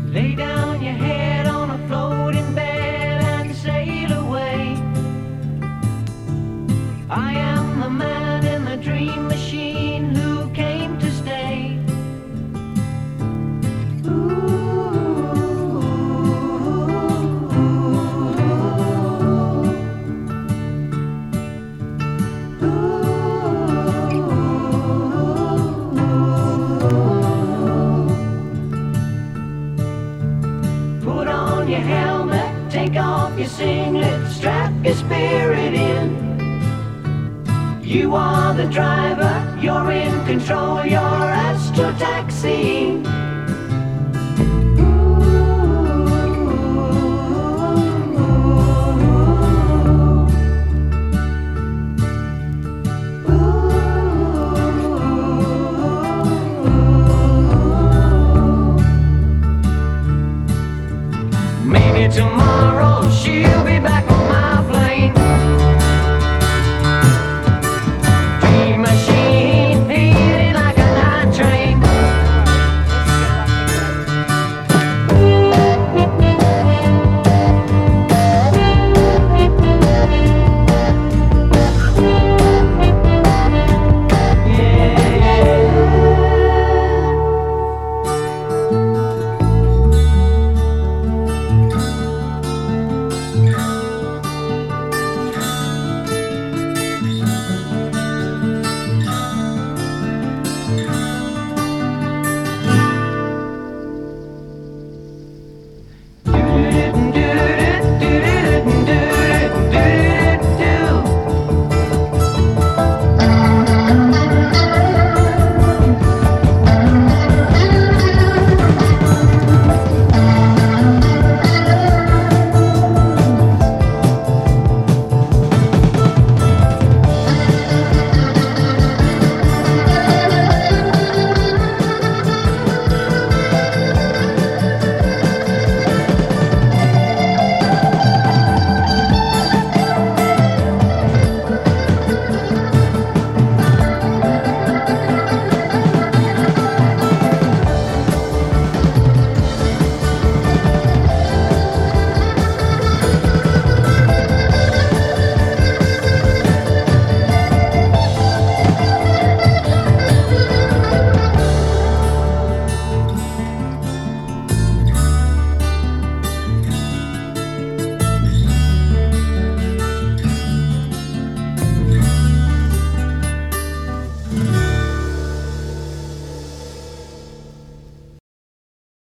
Lay down your head on a floating bed and sail away. I am the man in the dream machine who came to stay. Put on your helmet, take off your singlet, strap your spirit in. You are the driver, you're in control, you're astro taxiing. Maybe tomorrow she'll be back.